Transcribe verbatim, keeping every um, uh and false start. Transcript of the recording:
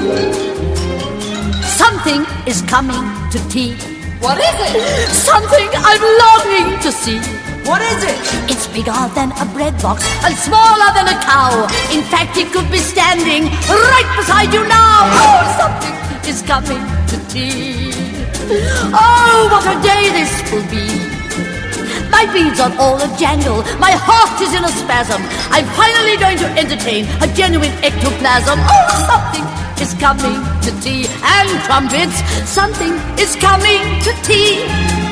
Something is coming to tea. What is it? Something I'm longing to see. What is it? It's bigger than a bread box and smaller than a cow. In fact, it could be standing right beside you now. Oh, something is coming to tea. Oh, what a day this will be. My beads are all a jangle. My heart is in a spasm. I'm finally going to entertain a genuine ectoplasm. Oh, something is coming to tea. And trumpets, something is coming to tea.